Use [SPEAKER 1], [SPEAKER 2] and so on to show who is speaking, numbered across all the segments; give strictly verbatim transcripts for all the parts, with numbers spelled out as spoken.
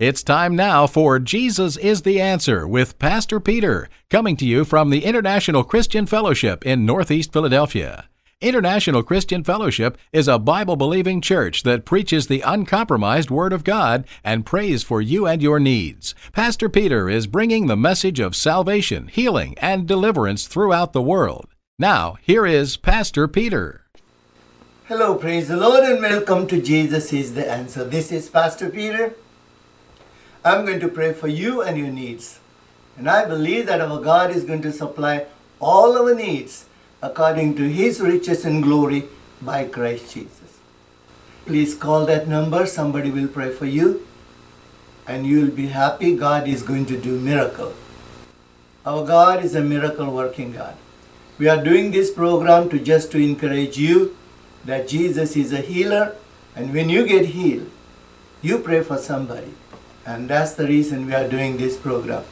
[SPEAKER 1] It's time now for Jesus is the Answer with Pastor Peter, coming to you from the International Christian Fellowship in Northeast Philadelphia. International Christian Fellowship is a Bible-believing church that preaches the uncompromised Word of God and prays for you and your needs. Pastor Peter is bringing the message of salvation, healing, and deliverance throughout the world. Now, here is Pastor Peter.
[SPEAKER 2] Hello, praise the Lord, and welcome to Jesus is the Answer. This is Pastor Peter. I'm going to pray for you and your needs. And I believe that our God is going to supply all our needs according to His riches and glory by Christ Jesus. Please call that number. Somebody will pray for you. And you'll be happy. God is going to do miracle. Our God is a miracle working God. We are doing this program to just to encourage you that Jesus is a healer. And when you get healed, you pray for somebody. And that's the reason we are doing this program.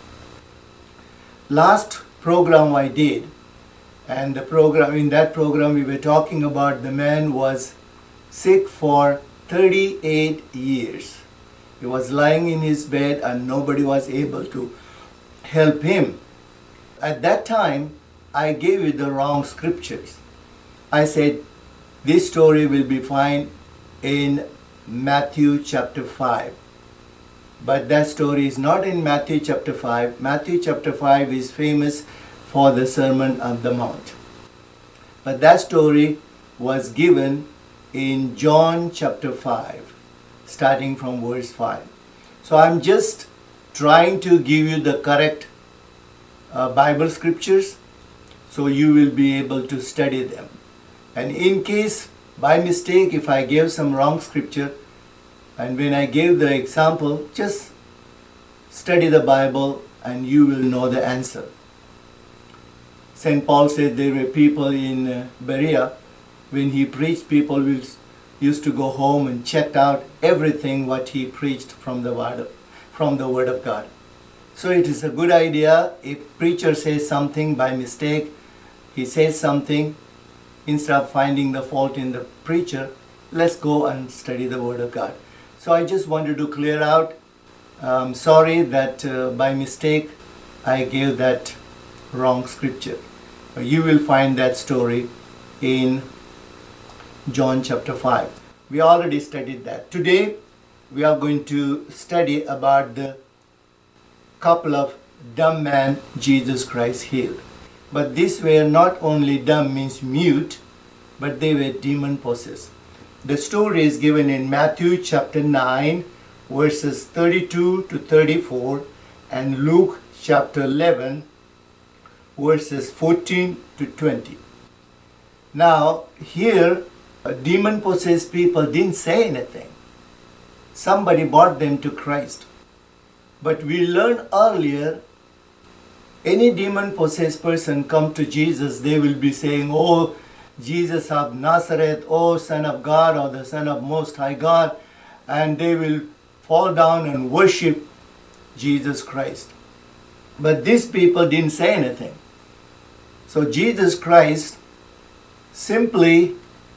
[SPEAKER 2] Last program I did, and the program in that program we were talking about the man was sick for thirty-eight years. He was lying in his bed and nobody was able to help him. At that time, I gave you the wrong scriptures. I said this story will be found in Matthew chapter five. But that story is not in Matthew chapter five. Matthew chapter five is famous for the Sermon on the Mount. But that story was given in John chapter five, starting from verse five. So I'm just trying to give you the correct uh, Bible scriptures so you will be able to study them. And in case, by mistake, if I gave some wrong scripture, and when I gave the example, just study the Bible and you will know the answer. Saint Paul said there were people in uh, Berea, when he preached, people will, used to go home and check out everything what he preached from the word of, from the Word of God. So it is a good idea if preacher says something by mistake, he says something, instead of finding the fault in the preacher, let's go and study the Word of God. So I just wanted to clear out. I'm sorry that uh, by mistake I gave that wrong scripture. You will find that story in John chapter five. We already studied that. Today we are going to study about the couple of dumb men Jesus Christ healed. But these were not only dumb means mute, but they were demon possessed. The story is given in Matthew chapter nine, verses thirty-two to thirty-four, and Luke chapter eleven, verses fourteen to twenty. Now, here, demon-possessed people didn't say anything. Somebody brought them to Christ. But we learned earlier, any demon-possessed person come to Jesus, they will be saying, "Oh, Jesus of Nazareth, oh Son of God, or the Son of Most High God," and they will fall down and worship Jesus Christ. But these people didn't say anything. So Jesus Christ simply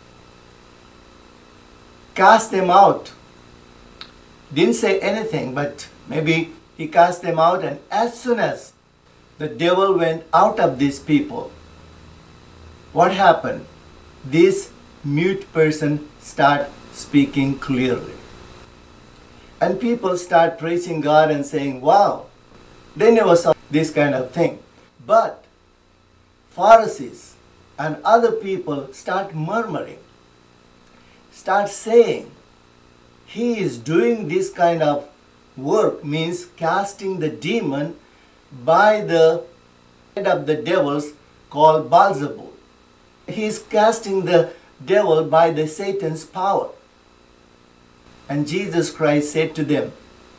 [SPEAKER 2] cast them out. Didn't say anything, but maybe He cast them out, and as soon as the devil went out of these people, what happened? This mute person start speaking clearly. And people start praising God and saying, wow, they never saw this kind of thing. But Pharisees and other people start murmuring, start saying, he is doing this kind of work, means casting the demon by the head of the devils called Beelzebul. He is casting the devil by the Satan's power. And Jesus Christ said to them,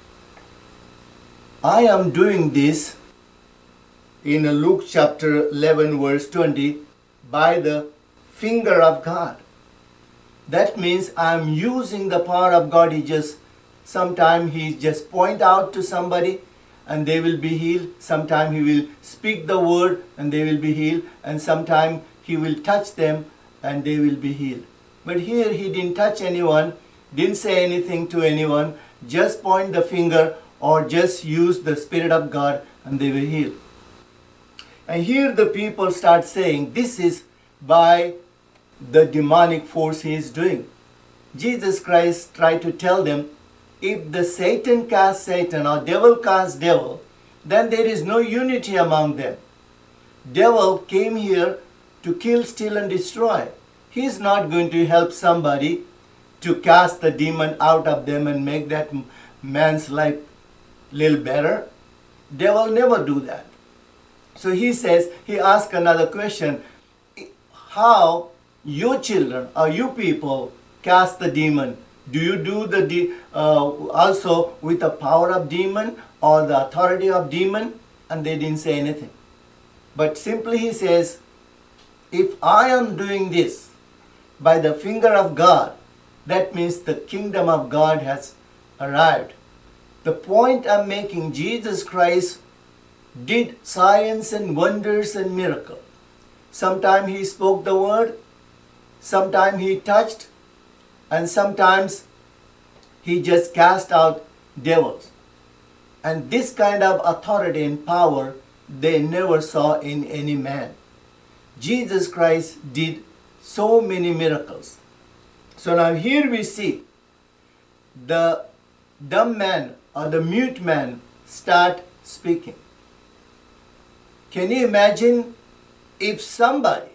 [SPEAKER 2] I am doing this in Luke chapter eleven verse twenty by the finger of God. That means I am using the power of God. He just, sometime he just point out to somebody and they will be healed. Sometime he will speak the word and they will be healed. And sometime he will touch them and they will be healed. But here he didn't touch anyone, didn't say anything to anyone, just point the finger or just use the Spirit of God and they will heal. And here the people start saying, this is by the demonic force he is doing. Jesus Christ tried to tell them, if the Satan casts Satan or devil casts devil, then there is no unity among them. Devil came here to kill, steal and destroy. He is not going to help somebody to cast the demon out of them and make that man's life little better. Devil never do that. So he says, he asks another question, how your children or you people cast the demon? Do you do the de- uh, also with the power of demon or the authority of demon? And they didn't say anything. But simply he says, if I am doing this by the finger of God, that means the kingdom of God has arrived. The point I'm making, Jesus Christ did signs and wonders and miracles. Sometimes he spoke the word, sometimes he touched, and sometimes he just cast out devils. And this kind of authority and power they never saw in any man. Jesus Christ did so many miracles. So now here we see the dumb man or the mute man start speaking. Can you imagine if somebody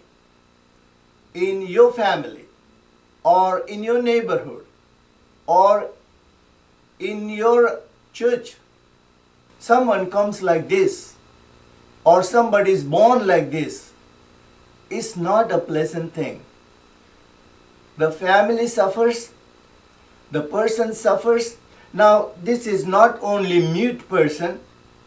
[SPEAKER 2] in your family or in your neighborhood or in your church, someone comes like this or somebody is born like this? It's not a pleasant thing. The family suffers, the person suffers. Now this is not only mute person,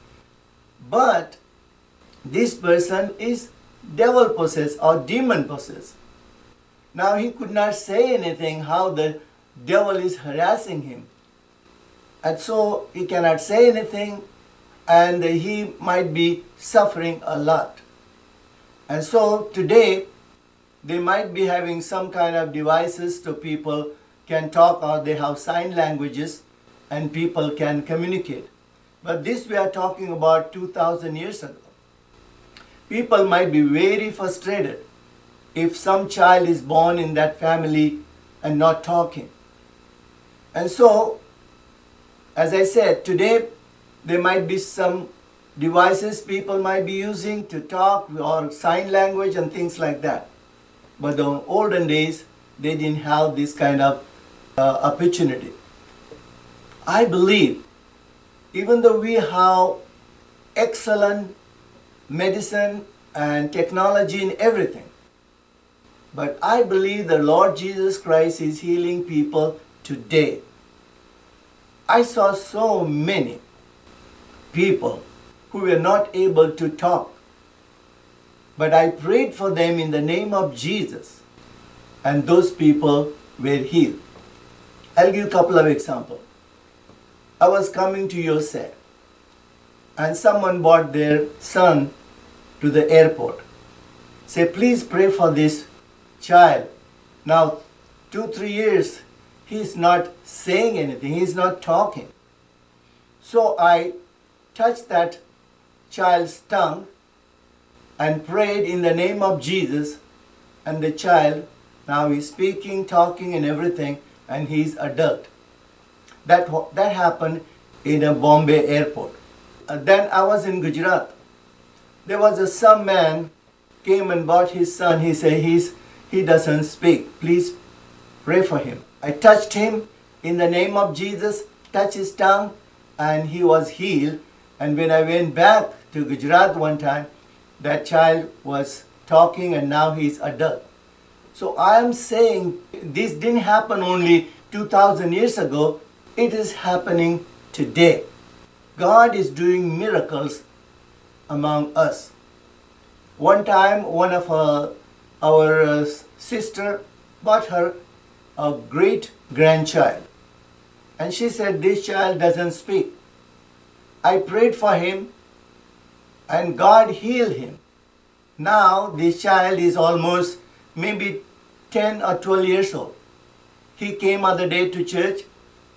[SPEAKER 2] but this person is devil possessed or demon possessed. Now he could not say anything how the devil is harassing him. And so he cannot say anything and he might be suffering a lot. And so today they might be having some kind of devices so people can talk or they have sign languages and people can communicate. But this we are talking about two thousand years ago. People might be very frustrated if some child is born in that family and not talking. And so, as I said, today there might be some devices people might be using to talk or sign language and things like that. But in the olden days, they didn't have this kind of uh, opportunity. I believe, even though we have excellent medicine and technology in everything, but I believe the Lord Jesus Christ is healing people today. I saw so many people who were not able to talk, but I prayed for them in the name of Jesus, and those people were healed. I'll give a couple of examples. I was coming to U S A, and someone brought their son to the airport. Say, please pray for this child. Now, two, three years, he's not saying anything. He's not talking. So I touched that child's tongue and prayed in the name of Jesus, and the child now is speaking, talking and everything, and he's adult. That, that happened in a Bombay airport. Uh, then I was in Gujarat. There was a some man came and brought his son. He said he's he doesn't speak. Please pray for him. I touched him in the name of Jesus, touched his tongue, and he was healed. And when I went back to Gujarat one time, that child was talking and now he's adult. So I am saying this didn't happen only two thousand years ago. It is happening today. God is doing miracles among us. One time, one of our, our uh, sister brought her a great grandchild. And she said, this child doesn't speak. I prayed for him and God healed him. Now this child is almost maybe ten or twelve years old. He came other day to church.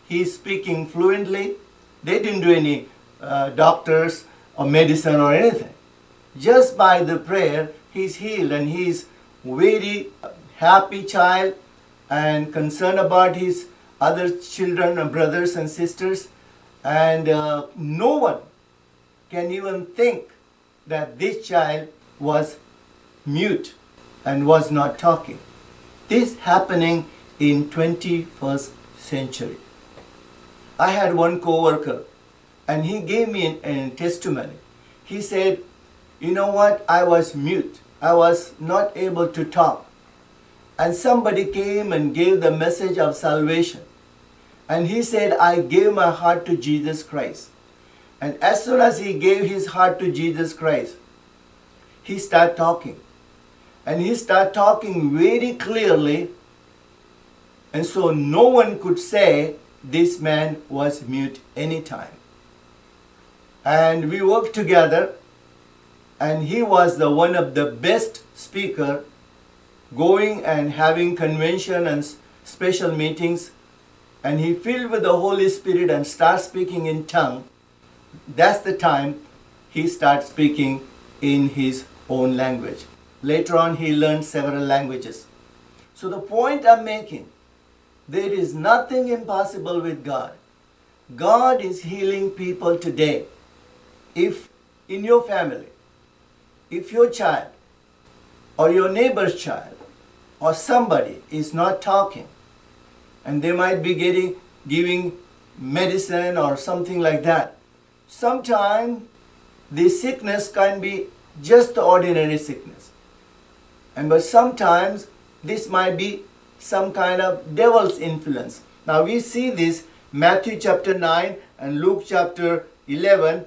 [SPEAKER 2] he's speaking fluently. They didn't do any uh, doctors or medicine or anything. Just by the prayer, he's healed, and he's very happy child and concerned about his other children and brothers and sisters. And uh, no one can even think that this child was mute and was not talking. This happening in twenty-first century. I had one co-worker, and he gave me a testimony. He said, you know what, I was mute. I was not able to talk. And somebody came and gave the message of salvation. And he said, I gave my heart to Jesus Christ. And as soon as he gave his heart to Jesus Christ, he started talking. And he started talking very clearly. And so no one could say this man was mute anytime. And we worked together, and he was the one of the best speaker, going and having convention and special meetings, and he filled with the Holy Spirit and starts speaking in tongue. That's the time he starts speaking in his own language. Later on, he learned several languages. So the point I'm making, there is nothing impossible with God. God is healing people today. If in your family, if your child or your neighbor's child or somebody is not talking, and they might be getting giving medicine or something like that, sometimes the sickness can be just the ordinary sickness. And but sometimes this might be some kind of devil's influence. Now we see this Matthew chapter nine and Luke chapter eleven.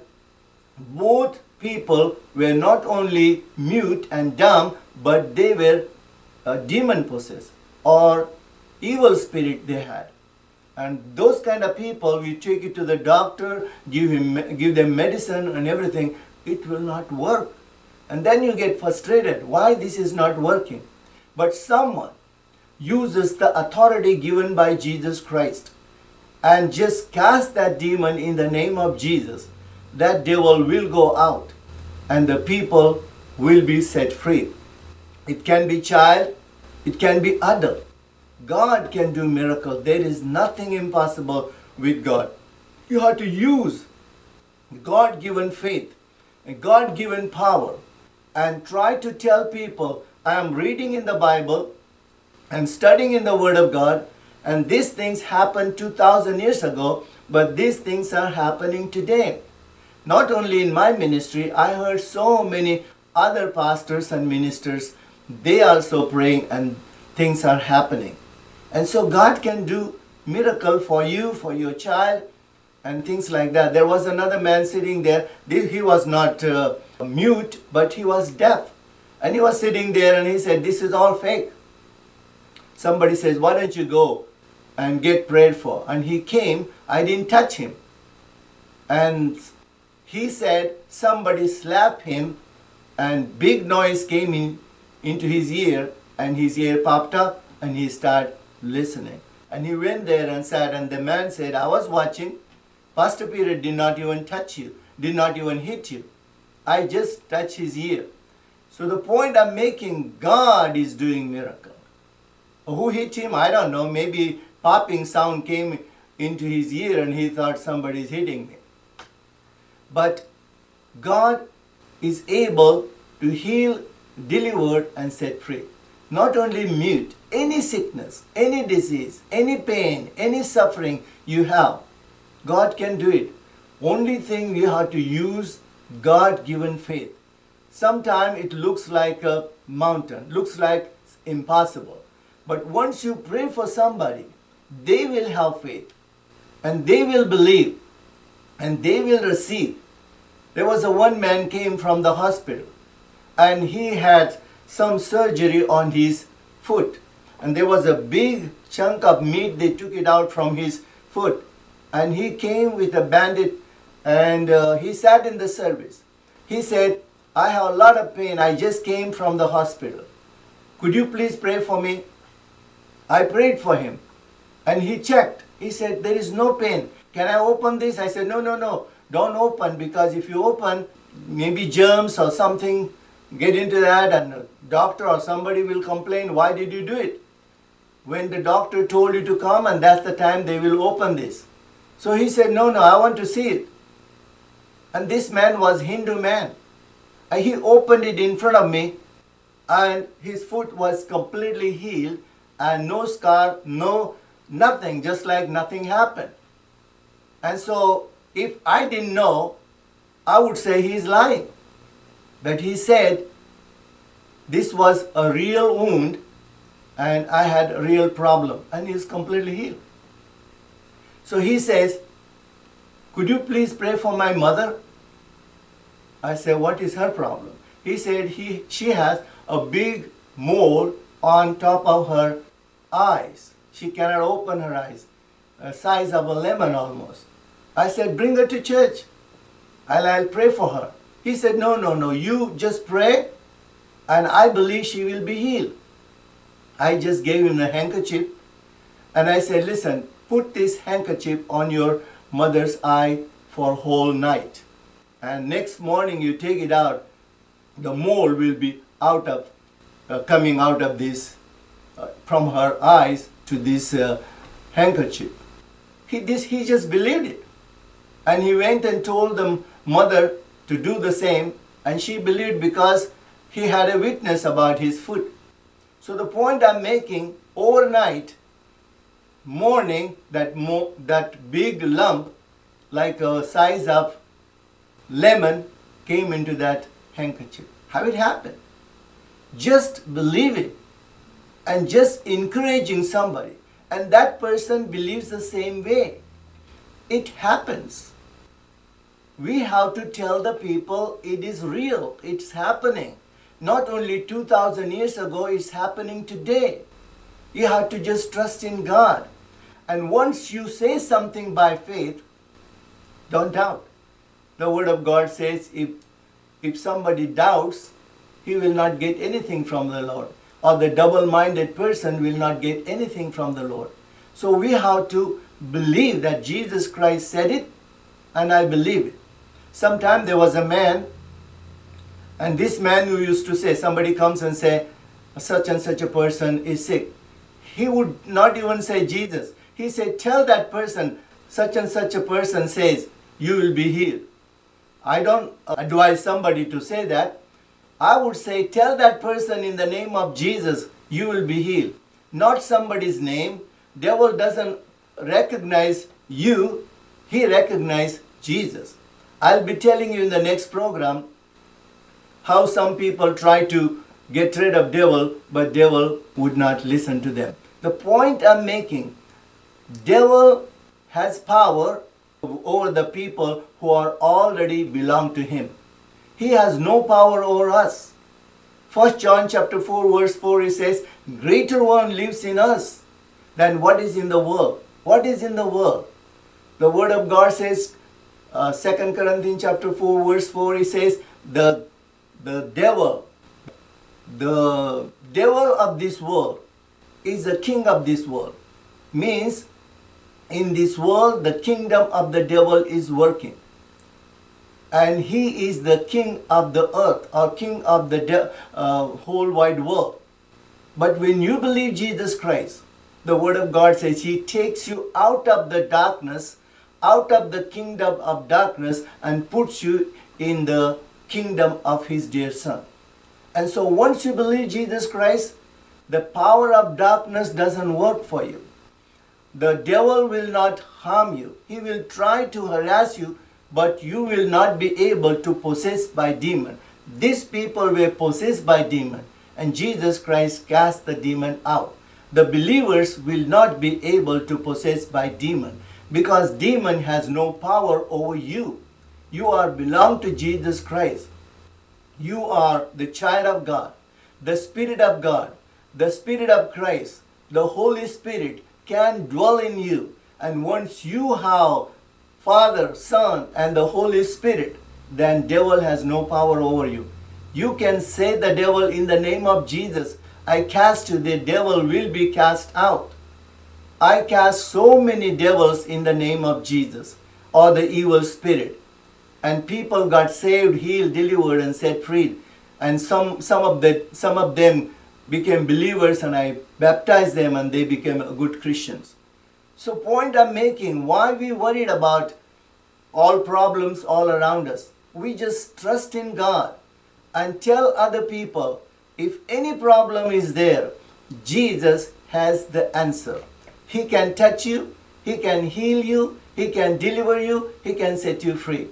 [SPEAKER 2] Both people were not only mute and dumb, but they were uh, demon possessed or evil spirit they had. And those kind of people, we take it to the doctor, give him, give them medicine and everything, it will not work. And then you get frustrated. Why this is not working? But someone uses the authority given by Jesus Christ and just cast that demon in the name of Jesus. That devil will go out and the people will be set free. It can be child, it can be adult. God can do miracles. There is nothing impossible with God. You have to use God-given faith and God-given power and try to tell people, I am reading in the Bible and studying in the Word of God, and these things happened two thousand years ago, but these things are happening today. Not only in my ministry, I heard so many other pastors and ministers, they also praying and things are happening. And so God can do miracle for you, for your child, and things like that. There was another man sitting there. He was not uh, mute, but he was deaf. And he was sitting there and he said, this is all fake. Somebody says, why don't you go and get prayed for? And he came. I didn't touch him. And he said somebody slapped him and big noise came in into his ear, and his ear popped up and he started listening. And he went there and sat, and the man said, I was watching. Pastor Peter did not even touch you, did not even hit you. I just touched his ear. So the point I'm making, God is doing miracle. Who hit him? I don't know. Maybe popping sound came into his ear and he thought somebody is hitting me. But God is able to heal, deliver, and set free. Not only mute, any sickness, any disease, any pain, any suffering you have, God can do it. Only thing you have to use God-given faith. Sometimes it looks like a mountain, looks like impossible. But once you pray for somebody, they will have faith and they will believe and they will receive. There was a one man came from the hospital and he had some surgery on his foot, and there was a big chunk of meat. They took it out from his foot, and he came with a bandage, and uh, he sat in the service. He said, I have a lot of pain. I just came from the hospital. Could you please pray for me? I prayed for him, and he checked. He said, there is no pain. Can I open this? I said, no, no, no. Don't open, because if you open, maybe germs or something get into that, and the doctor or somebody will complain, why did you do it? When the doctor told you to come, and that's the time they will open this. So he said, no, no, I want to see it. And this man was Hindu man. And he opened it in front of me, and his foot was completely healed, and no scar, no nothing, just like nothing happened. And so if I didn't know, I would say he's lying. But he said this was a real wound, and I had a real problem, and he's completely healed. So he says, could you please pray for my mother? I said, what is her problem? He said he, she has a big mole on top of her eyes. She cannot open her eyes, the size of a lemon almost. I said, bring her to church, and I'll pray for her. He said, no, no, no, you just pray, and I believe she will be healed. I just gave him the handkerchief, and I said, listen, put this handkerchief on your mother's eye for whole night. And next morning you take it out, the mole will be out of, uh, coming out of this, uh, from her eyes to this uh, handkerchief. He, this, he just believed it. And he went and told the mother to do the same, and she believed because he had a witness about his foot. So the point I'm making, overnight, morning, that, mo- that big lump, like a size of lemon, came into that handkerchief. How it happened? Just believe it, and just encouraging somebody, and that person believes the same way. It happens. We have to tell the people it is real, it's happening. Not only two thousand years ago, it's happening today. You have to just trust in God. And once you say something by faith, don't doubt. The Word of God says if, if somebody doubts, he will not get anything from the Lord. Or the double-minded person will not get anything from the Lord. So we have to believe that Jesus Christ said it, and I believe it. Sometime there was a man, and this man who used to say, somebody comes and say, such and such a person is sick. He would not even say Jesus. He said, tell that person, such and such a person says, you will be healed. I don't advise somebody to say that. I would say, tell that person in the name of Jesus, you will be healed. Not somebody's name. Devil doesn't recognize you. He recognizes Jesus. I'll be telling you in the next program how some people try to get rid of devil, but devil would not listen to them. The point I'm making, devil has power over the people who are already belong to him. He has no power over us. First John chapter four verse four, it says, greater one lives in us than what is in the world. What is in the world? The Word of God says, uh, Second Corinthians chapter four verse four, it says, the, the devil, the devil of this world is the king of this world. Means, in this world, the kingdom of the devil is working. And he is the king of the earth, or king of the de- uh, whole wide world. But when you believe Jesus Christ, the Word of God says he takes you out of the darkness, out of the kingdom of darkness, and puts you in the kingdom of his dear Son. And so once you believe Jesus Christ, the power of darkness doesn't work for you. The devil will not harm you. He will try to harass you, but you will not be able to possess by demon. These people were possessed by demon, and Jesus Christ cast the demon out. The believers will not be able to possess by demon, because demon has no power over you. You are belong to Jesus Christ. You are the child of God. The Spirit of God, the Spirit of Christ, the Holy Spirit can dwell in you. And once you have Father, Son, and the Holy Spirit, then devil has no power over you. You can say the devil in the name of Jesus, I cast you, the devil will be cast out. I cast so many devils in the name of Jesus or the evil spirit. And people got saved, healed, delivered, and set free. And some, some, of, the, some of them became believers, and I baptized them, and they became good Christians. So point I'm making, why we worried about all problems all around us? We just trust in God and tell other people, if any problem is there, Jesus has the answer. He can touch you, He can heal you, He can deliver you, He can set you free.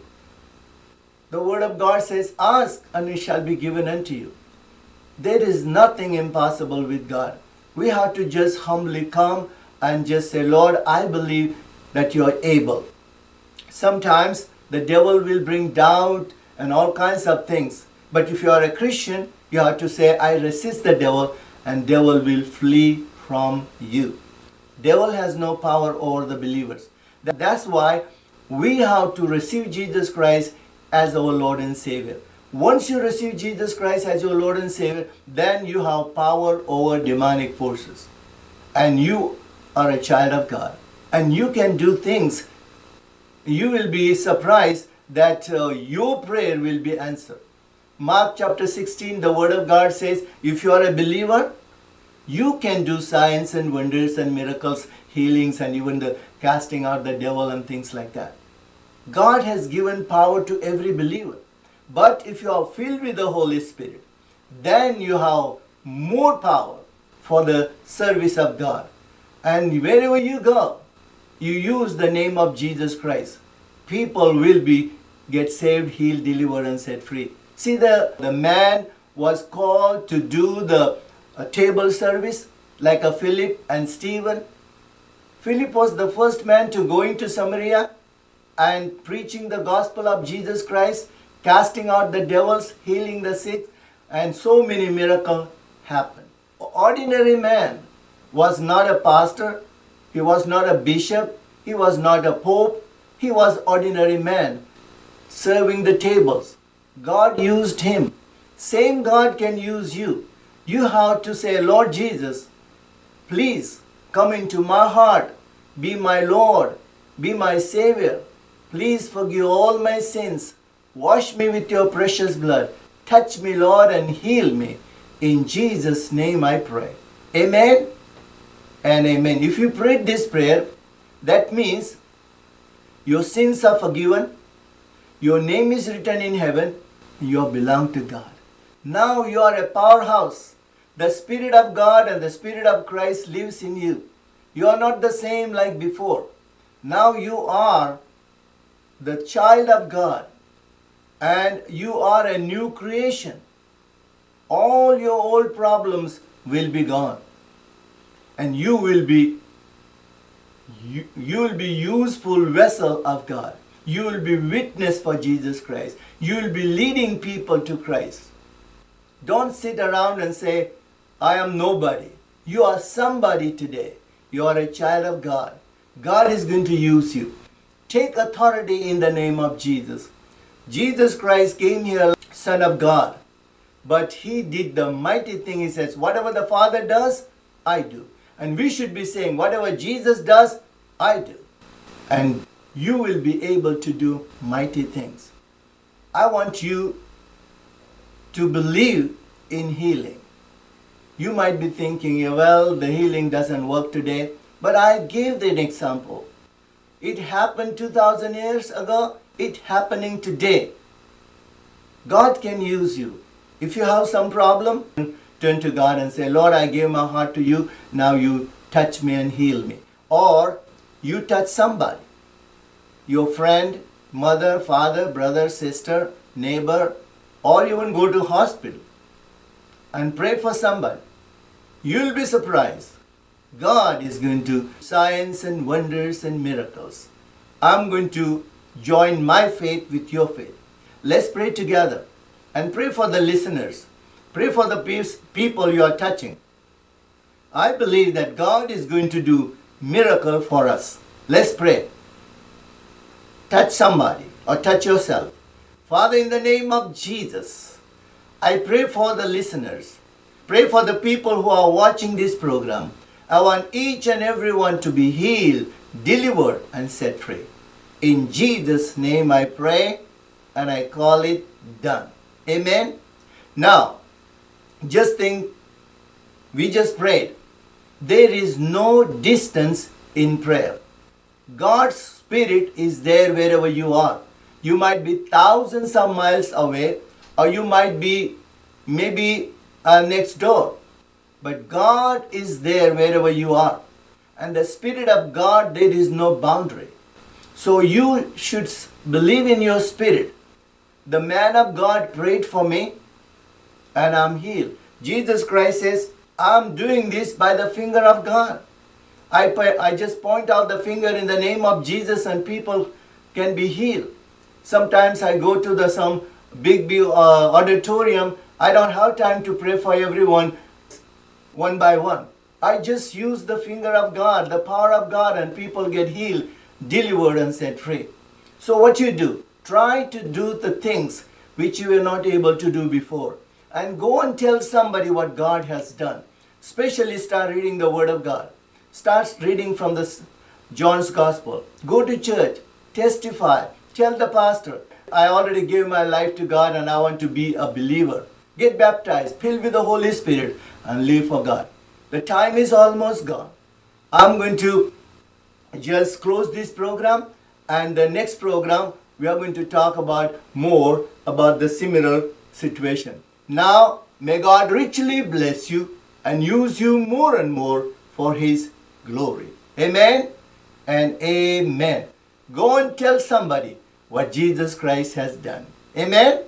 [SPEAKER 2] The Word of God says, ask and it shall be given unto you. There is nothing impossible with God. We have to just humbly come and just say, Lord, I believe that you are able. Sometimes the devil will bring doubt and all kinds of things. But if you are a Christian, you have to say, I resist the devil, and devil will flee from you. Devil has no power over the believers. That's why we have to receive Jesus Christ as our Lord and Savior. Once you receive Jesus Christ as your Lord and Savior, then you have power over demonic forces. And you are a child of God. And you can do things. You will be surprised that uh, your prayer will be answered. Mark chapter sixteen, the Word of God says, if you are a believer, you can do signs and wonders and miracles, healings, and even the casting out the devil and things like that. God has given power to every believer. But if you are filled with the Holy Spirit, then you have more power for the service of God. And wherever you go, you use the name of Jesus Christ. People will be get saved, healed, delivered, and set free. See, the, the man was called to do the uh, table service like a Philip and Stephen. Philip was the first man to go into Samaria and preaching the gospel of Jesus Christ, casting out the devils, healing the sick, and so many miracles happened. Ordinary man was not a pastor, he was not a bishop, he was not a pope, he was ordinary man serving the tables. God used him. Same God can use you. You have to say, Lord Jesus, please come into my heart, be my Lord, be my Savior. Please forgive all my sins. Wash me with your precious blood. Touch me, Lord, and heal me. In Jesus' name I pray. Amen and amen. If you prayed this prayer, that means your sins are forgiven, your name is written in heaven, you belong to God. Now you are a powerhouse. The Spirit of God and the Spirit of Christ lives in you. You are not the same like before. Now you are the child of God, and you are a new creation. All your old problems will be gone, and you will be you, you will be useful vessel of God. You will be witness for Jesus Christ. You will be leading people to Christ. Don't sit around and say, I am nobody. You are somebody today. You are a child of God. God is going to use you. Take authority in the name of Jesus. Jesus Christ came here, Son of God. But He did the mighty thing. He says, whatever the Father does, I do. And we should be saying, whatever Jesus does, I do. And you will be able to do mighty things. I want you to believe in healing. You might be thinking, well, the healing doesn't work today. But I gave an example. It happened two thousand years ago. It's happening today. God can use you. If you have some problem, turn to God and say, Lord, I gave my heart to you. Now you touch me and heal me. Or you touch somebody. Your friend, mother, father, brother, sister, neighbor, or even go to hospital and pray for somebody. You'll be surprised. God is going to do signs and wonders and miracles. I'm going to join my faith with your faith. Let's pray together and pray for the listeners. Pray for the people you are touching. I believe that God is going to do miracle for us. Let's pray. Touch somebody or touch yourself. Father, in the name of Jesus, I pray for the listeners. Pray for the people who are watching this program. I want each and every one to be healed, delivered, and set free. In Jesus' name I pray, and I call it done. Amen? Now, just think, we just prayed. There is no distance in prayer. God's Spirit is there wherever you are. You might be thousands of miles away, or you might be maybe uh, next door. But God is there wherever you are. And the Spirit of God, there is no boundary. So you should believe in your spirit. The man of God prayed for me, and I'm healed. Jesus Christ says, I'm doing this by the finger of God. I, I just point out the finger in the name of Jesus and people can be healed. Sometimes I go to the some big, big uh, auditorium. I don't have time to pray for everyone one by one. I just use the finger of God, the power of God, and people get healed, delivered, and set free. So what you do? Try to do the things which you were not able to do before. And go and tell somebody what God has done. Especially start reading the Word of God. Start reading from the John's Gospel. Go to church. Testify. Tell the pastor, I already gave my life to God and I want to be a believer. Get baptized, filled with the Holy Spirit, and live for God. The time is almost gone. I'm going to just close this program, and the next program we are going to talk about more about the similar situation. Now, may God richly bless you and use you more and more for His glory. Amen and amen. Go and tell somebody what Jesus Christ has done. Amen.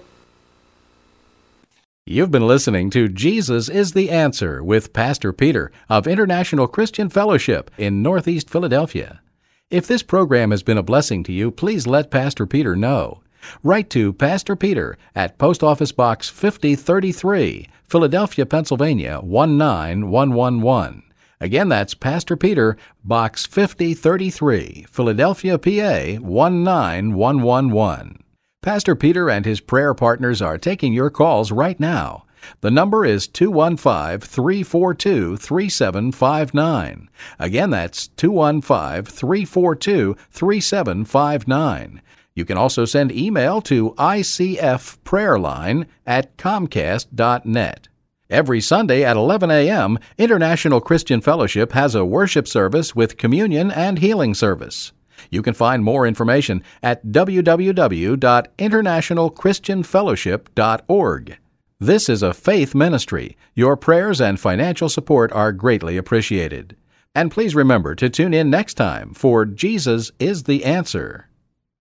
[SPEAKER 1] You've been listening to Jesus is the Answer with Pastor Peter of International Christian Fellowship in Northeast Philadelphia. If this program has been a blessing to you, please let Pastor Peter know. Write to Pastor Peter at Post Office Box fifty thirty-three, Philadelphia, Pennsylvania one nine one one one. Again, that's Pastor Peter, Box fifty thirty-three, Philadelphia, P A one nine one one one. Pastor Peter and his prayer partners are taking your calls right now. The number is two one five, three four two, three seven five nine. Again, that's two one five, three four two, three seven five nine. You can also send email to I C F prayerline at comcast dot net. Every Sunday at eleven a.m., International Christian Fellowship has a worship service with communion and healing service. You can find more information at w w w dot international christian fellowship dot org. This is a faith ministry. Your prayers and financial support are greatly appreciated. And please remember to tune in next time for Jesus is the Answer.